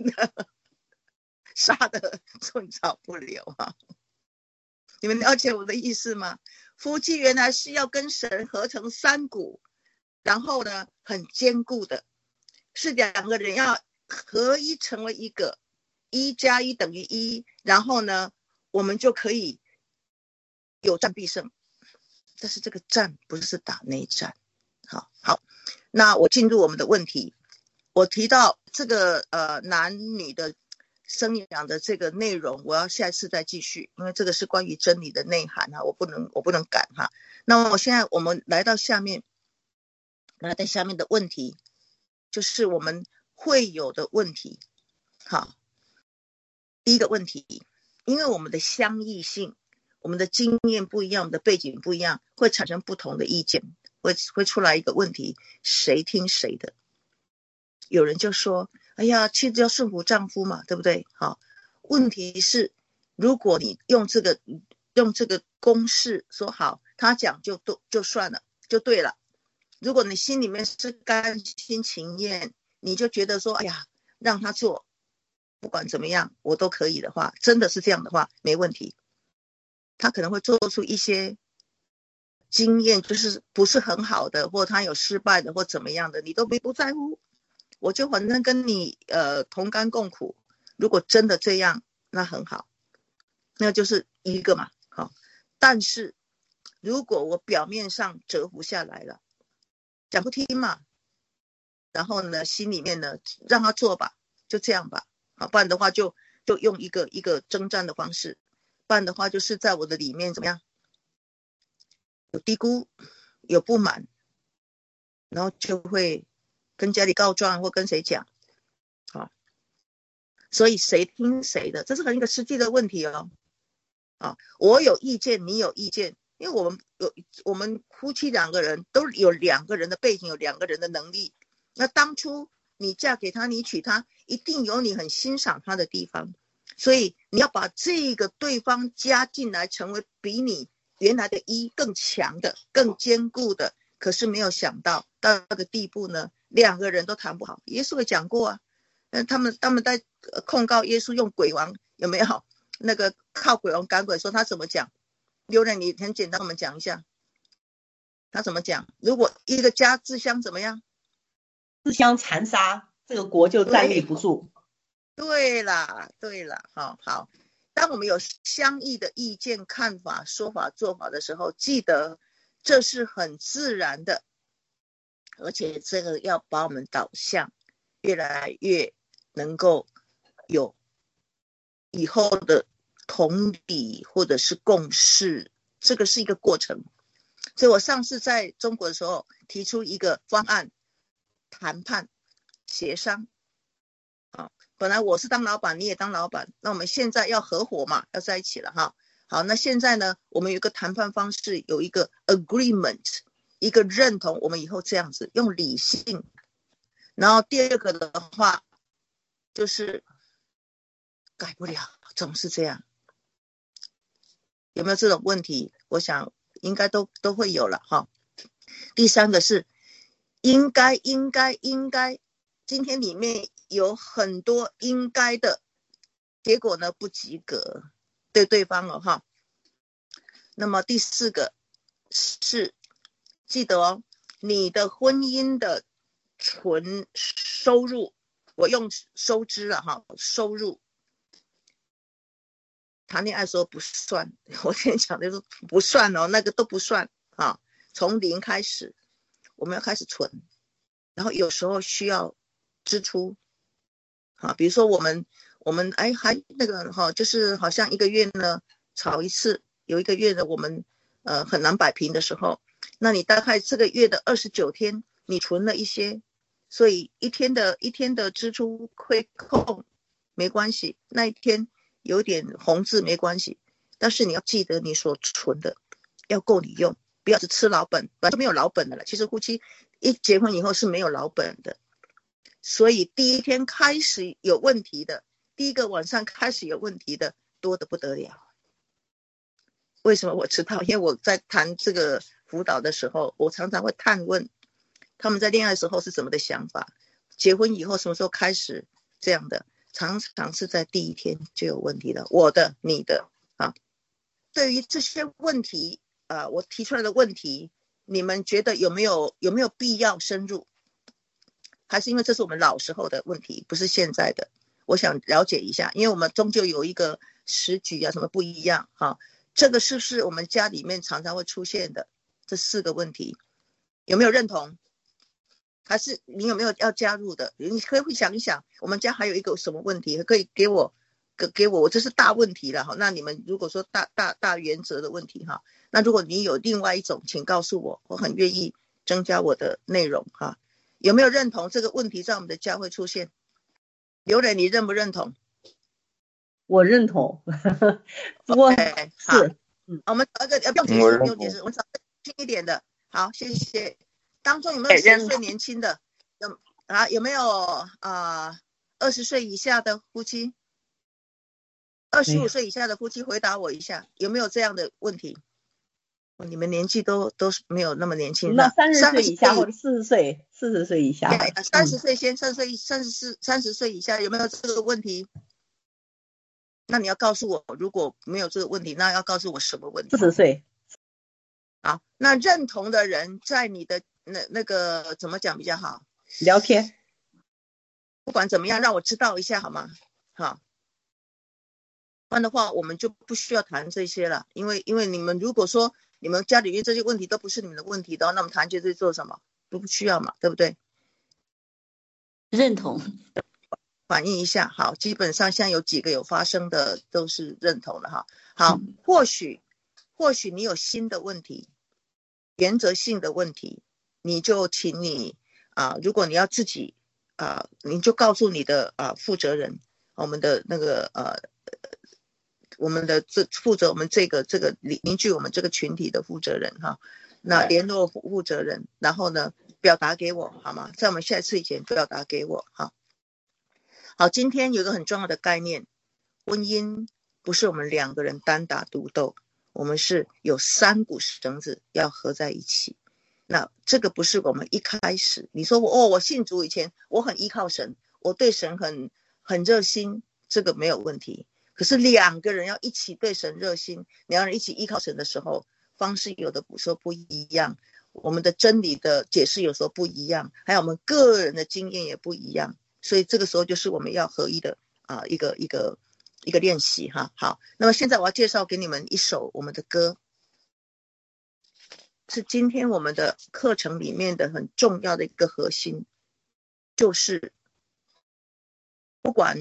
[SPEAKER 1] 杀得寸草不留啊！你们了解我的意思吗？夫妻原来是要跟神合成3股，然后呢，很坚固的，是2个人要合一成为一个，1+1等于1，然后呢，我们就可以有战必胜。但是这个战不是打内战。好，那我进入我们的问题。我提到这个男女的生养的这个内容，我要下一次再继续，因为这个是关于真理的内涵啊，我不能赶哈。那我现在我们来到下面的问题，就是我们会有的问题。好，第一个问题，因为我们的相异性，我们的经验不一样，我们的背景不一样，会产生不同的意见，会出来一个问题，谁听谁的？有人就说，哎呀，妻子要顺服丈夫嘛，对不对？好，问题是，如果你用这个公式说好，他讲就算了，就对了。如果你心里面是甘心情愿，你就觉得说，哎呀，让他做，不管怎么样我都可以的话，真的是这样的话，没问题。他可能会做出一些经验，就是不是很好的，或他有失败的，或怎么样的，你都不在乎。我就反正跟你同甘共苦，如果真的这样，那很好，那就是一个嘛。好，但是如果我表面上折服下来了，讲不听嘛，然后呢，心里面呢让他做吧，就这样吧。好，不然的话就用一个征战的方式，不然的话就是在我的里面怎么样，有低估，有不满，然后就会跟家里告状或跟谁讲。好，所以谁听谁的，这是一个实际的问题哦。我有意见，你有意见，因为我们夫妻2个人都有2个人的背景，有2个人的能力。那当初你嫁给他，你娶他，一定有你很欣赏他的地方，所以你要把这个对方加进来，成为比你原来的一更强的、更坚固的。可是没有想到到那个地步呢，2个人都谈不好。耶稣也讲过啊，他们在控告耶稣用鬼王，有没有？那个靠鬼王赶鬼，说他怎么讲？刘仁，你很简单，我们讲一下，他怎么讲？如果一个家自相怎么样？
[SPEAKER 4] 自相残杀。 这个国就站立不住。
[SPEAKER 1] 对啦，好。当我们有相异的意见、看法、说法、做法的时候，记得这是很自然的，而且这个要把我们导向越来越能够有以后的同理或者是共识，这个是一个过程。所以我上次在中国的时候提出一个方案，谈判协商。本来我是当老板，你也当老板，那我们现在要合伙嘛，要在一起了哈。好，那现在呢，我们有一个谈判方式，有一个 agreement， 一个认同，我们以后这样子用理性。然后第二个的话，就是改不了，总是这样。有没有这种问题？我想应该都会有了哈。第三个是应该，今天里面有很多应该的，结果呢不及格，对对方了哈。那么第四个是记得哦，你的婚姻的纯收入，我用收支了哈，收入谈恋爱时候不算，我跟你讲的是不算哦，那个都不算啊。从零开始，我们要开始存，然后有时候需要支出啊，比如说我们还那个哈，就是好像一个月呢炒一次，有一个月的我们很难摆平的时候，那你大概这个月的29天你存了一些，所以一天的支出会扣没关系，那一天有点红字没关系，但是你要记得你所存的要够你用，不要只吃老本，本来就没有老本的了。其实夫妻一结婚以后是没有老本的，所以第一天开始有问题的，第一个晚上开始有问题的多得不得了。为什么我知道？因为我在谈这个辅导的时候，我常常会探问他们在恋爱的时候是什么的想法，结婚以后什么时候开始这样的，常常是在第一天就有问题了，我的你的啊。对于这些问题我提出来的问题，你们觉得有没有必要深入？还是因为这是我们老时候的问题，不是现在的？我想了解一下，因为我们终究有一个时局什么不一样哈。这个是不是我们家里面常常会出现的这4个问题？有没有认同？还是你有没有要加入的？你可以想一想，我们家还有一个什么问题可以给我，我这是大问题了哈。那你们如果说大原则的问题哈，那如果你有另外一种，请告诉我，我很愿意增加我的内容哈。有没有认同这个问题在我们的家会出现？刘磊，你认不认同？
[SPEAKER 4] 我认同，不过是，
[SPEAKER 1] 我们找一个不用解释，我们找一个轻一点的。好，谢谢。当中有没有10岁年轻的？有没有20岁以下的夫妻？25岁以下的夫妻回答我一下，有没有这样的问题？你们年纪都没有那么年轻。
[SPEAKER 4] 那30岁以下或者40岁以下
[SPEAKER 1] ？30岁先，30岁以下有没有这个问题？那你要告诉我，如果没有这个问题，那要告诉我什么问题
[SPEAKER 4] ？40岁。
[SPEAKER 1] 好，那认同的人在你的那个怎么讲比较好？
[SPEAKER 4] 聊天。
[SPEAKER 1] 不管怎么样，让我知道一下好吗？好，不然的话我们就不需要谈这些了，因为你们如果说你们家里面这些问题都不是你们的问题的话，那我们谈这些做什么？都不需要嘛，对不对？
[SPEAKER 2] 认同。
[SPEAKER 1] 反映一下，好，基本上像有几个有发生的都是认同的哈。好，或许你有新的问题，原则性的问题，你就请你如果你要自己你就告诉你的负责人，我们的那个我们的负责我们这个凝聚我们这个群体的负责人哈，那联络负责人，然后呢表达给我好吗？在我们下次以前表达给我哈。好，今天有一个很重要的概念，婚姻不是我们2个人单打独斗，我们是有3股绳子要合在一起。那这个不是我们一开始你说我信主以前我很依靠神，我对神很热心，这个没有问题。可是2个人要一起对神热心，2个人一起依靠神的时候，方式有的时候不一样，我们的真理的解释有时候不一样，还有我们个人的经验也不一样。 所以这个时候就是我们要合一的一个练习哈。好，那么现在我要介绍给你们一首我们的歌，是今天我们的课程里面的很重要的一个核心，就是不管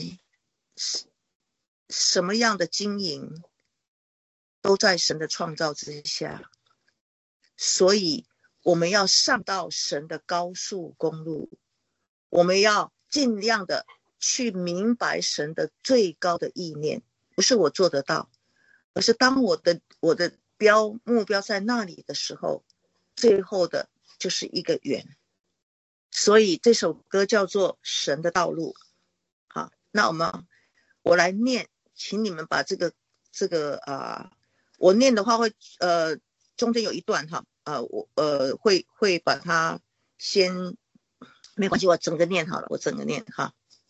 [SPEAKER 1] 什么样的经营都在神的创造之下，所以我们要上到神的高速公路，我们要尽量的去明白神的最高的意念，不是我做得到，而是当我的目标在那里的时候，最后的就是一个圆。所以这首歌叫做神的道路。好，那我来念，请你们把这个我念的话会中间有一段哈，我会把它先，没关系，我整个念好了，我整个念哈。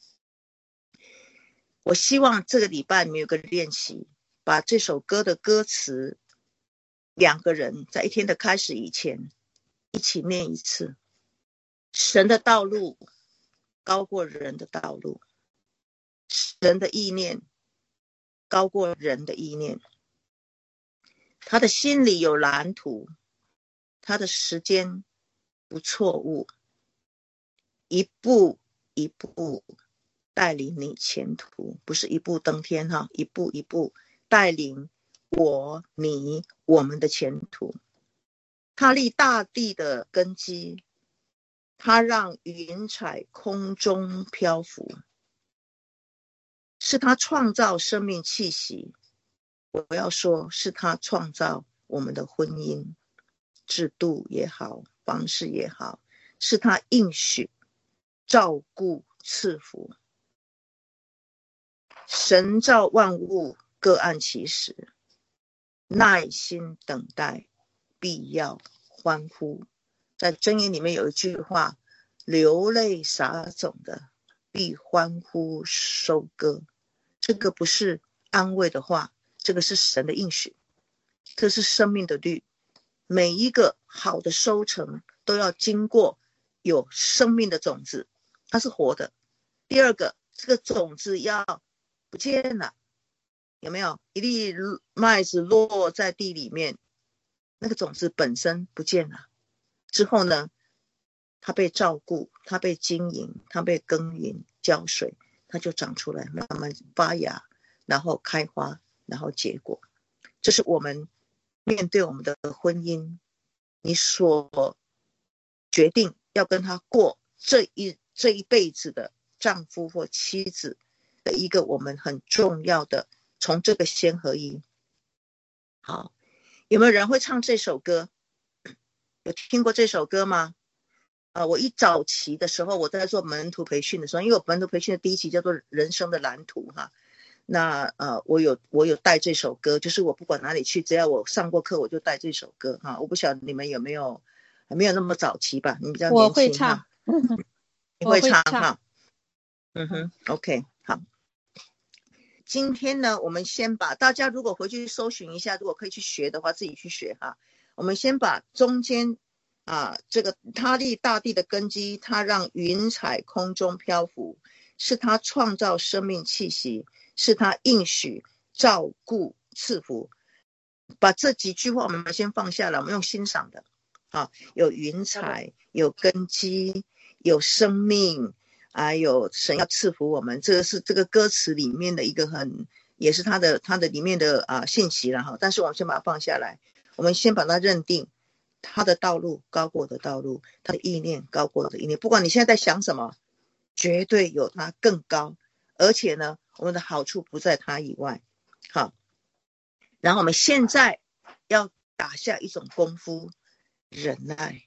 [SPEAKER 1] 我希望这个礼拜你们有个练习，把这首歌的歌词两个人在一天的开始以前一起念一次。神的道路高过人的道路，神的意念高过人的意念，他的心里有蓝图，他的时间不错误，一步一步带领你前途，不是一步登天哈，一步一步带领我们的前途。他立大地的根基，他让云彩空中漂浮，是他创造生命气息。我要说，是他创造我们的婚姻制度也好，方式也好，是他应许照顾赐福。神造万物各按其时，耐心等待，必要欢呼。在箴言里面有一句话，流泪撒种的必欢呼收割。这个不是安慰的话，这个是神的应许，这是生命的律。每一个好的收成都要经过有生命的种子，它是活的。第二个，这个种子要不见了，有没有？一粒麦子落在地里面，那个种子本身不见了之后呢，它被照顾，它被经营，它被耕耘浇水，它就长出来，慢慢发芽，然后开花，然后结果。这是我们面对我们的婚姻，你所决定要跟他过这一辈子的丈夫或妻子的一个我们很重要的，从这个先合一。好，有没有人会唱这首歌？有听过这首歌吗？我一早期的时候，我在做门徒培训的时候，因为我门徒培训的第一期叫做人生的蓝图哈。那我有带这首歌，就是我不管哪里去，只要我上过课，我就带这首歌哈。我不晓得你们有没有，还没有那么早期吧？你比较年轻。
[SPEAKER 2] 我会唱，
[SPEAKER 1] 你会唱哈。OK， 好。今天呢，我们先把大家如果回去搜寻一下，如果可以去学的话，自己去学哈。我们先把中间这个他立大地的根基，他让云彩空中漂浮，是他创造生命气息，是他应许照顾赐福。把这几句话我们先放下来，我们用欣赏的有云彩，有根基，有生命，有神要赐福我们。这个是这个歌词里面的一个也是它的里面的信息了哈。但是我们先把它放下来，我们先把它认定，他的道路高过我的道路，他的意念高过我的意念。不管你现在在想什么，绝对有他更高，而且呢，我们的好处不在他以外。好，然后我们现在要打下一种功夫，忍耐。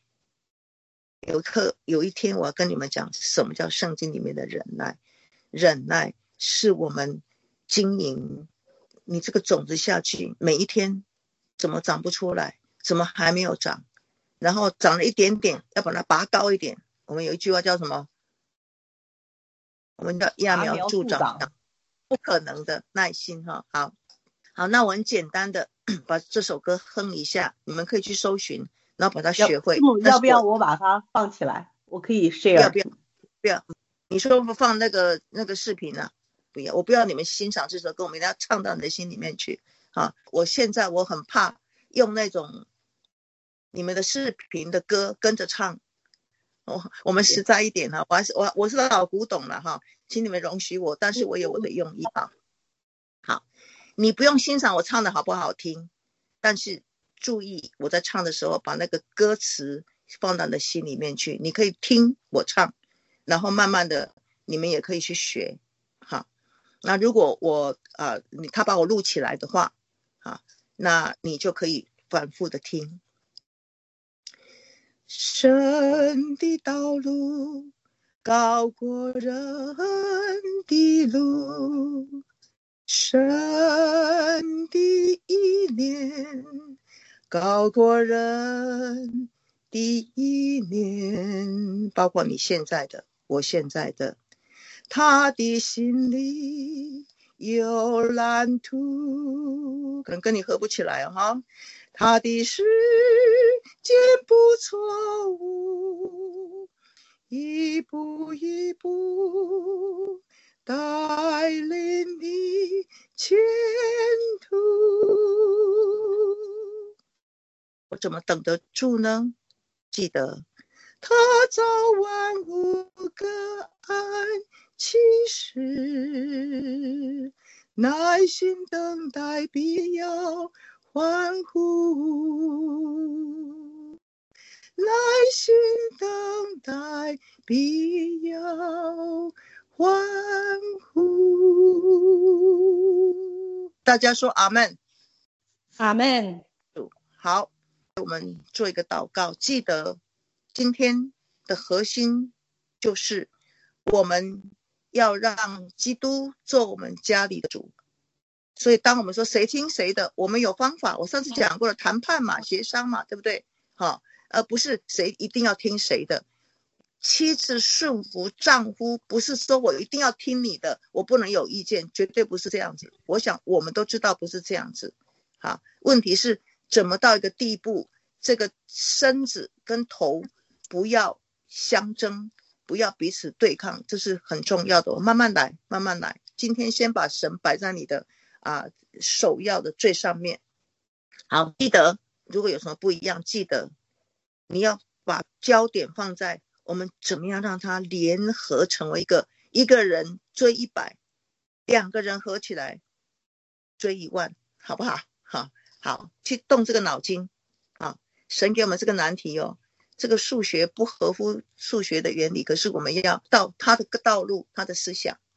[SPEAKER 1] 有一天我要跟你们讲什么叫圣经里面的忍耐。忍耐是我们经营你这个种子下去，每一天怎么长不出来，怎么还没有长，然后长了一点点，要把它拔高一点。我们有一句话叫什么？我们叫揠苗助长，不可能的耐心哈。好，那我很简单的把这首歌哼一下，你们可以去搜寻，然后把它学会。
[SPEAKER 4] 要不要我把它放起来？我可以 share。
[SPEAKER 1] 不要。 你说不放那个视频啊？不要，我不要你们欣赏这首歌，我们一定要唱到你的心里面去啊！我现在我很怕用那种你们的视频的歌跟着唱，我们实在一点哈，我是老古董了哈，请你们容许我，但是我有我的用意啊。好，你不用欣赏我唱的好不好听，但是注意我在唱的时候把那个歌词放到你的心里面去，你可以听我唱，然后慢慢的你们也可以去学。好，那如果他把我录起来的话，那你就可以反复的听。神的道路高过人的路，神的意念高过人的意念，包括你现在的，我现在的。他的心里有蓝图，可能跟你合不起来哈。他的时间不错误，一步一步带领你前途。我怎么等得住呢？记得他早晚无个安其实，耐心等待必要欢呼，耐心等待必要欢呼。大家说阿们。
[SPEAKER 4] 阿们。
[SPEAKER 1] 好，我们做一个祷告。记得今天的核心就是我们要让基督做我们家里的主。所以当我们说谁听谁的，我们有方法，我上次讲过了，谈判嘛，协商嘛，对不对？好，而不是谁一定要听谁的。妻子顺服丈夫，不是说我一定要听你的，我不能有意见，绝对不是这样子。我想我们都知道不是这样子。好，问题是怎么到一个地步，这个身子跟头不要相争，不要彼此对抗，这是很重要的。我慢慢来，慢慢来。今天先把神摆在你的首要的最上面。好，记得如果有什么不一样，记得你要把焦点放在我们怎么样让它联合成为一个人追100，两个人合起来追10000，好不好？好，去动这个脑筋。神给我们这个难题哦，这个数学不合乎数学的原理，可是我们要到他的道路，他的思想。